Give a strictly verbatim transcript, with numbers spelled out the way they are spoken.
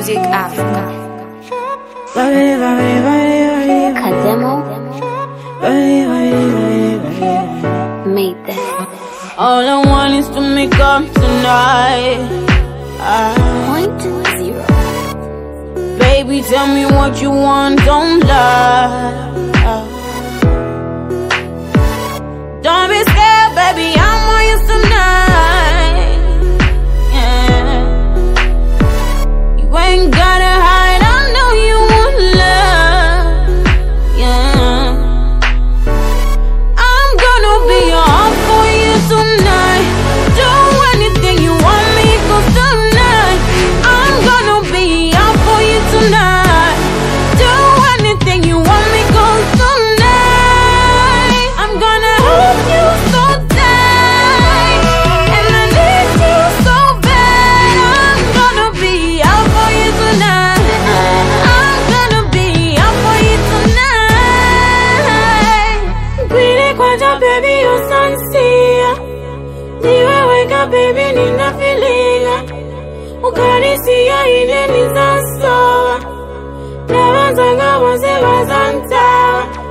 Music Africa. Kademo made that. All I want is to make up tonight. I, Point two zero. baby, tell me what you want, don't lie. Don't be scared, baby, I'm on you tonight. Yeah. You ain't gotta hide, I know you want love. Yeah. I'm gonna be all for you tonight. Do anything you want me to tonight. I'm gonna be all for you tonight. Do anything you want me to tonight. I'm gonna hold you so tight, and I need you so bad. I'm gonna be out for you tonight. I'm gonna be out for you tonight. Kwile kwaja baby you sansia, niwe weka baby nina feelinga, ukarisia ile nizasoa, na wazanga wase wazanta.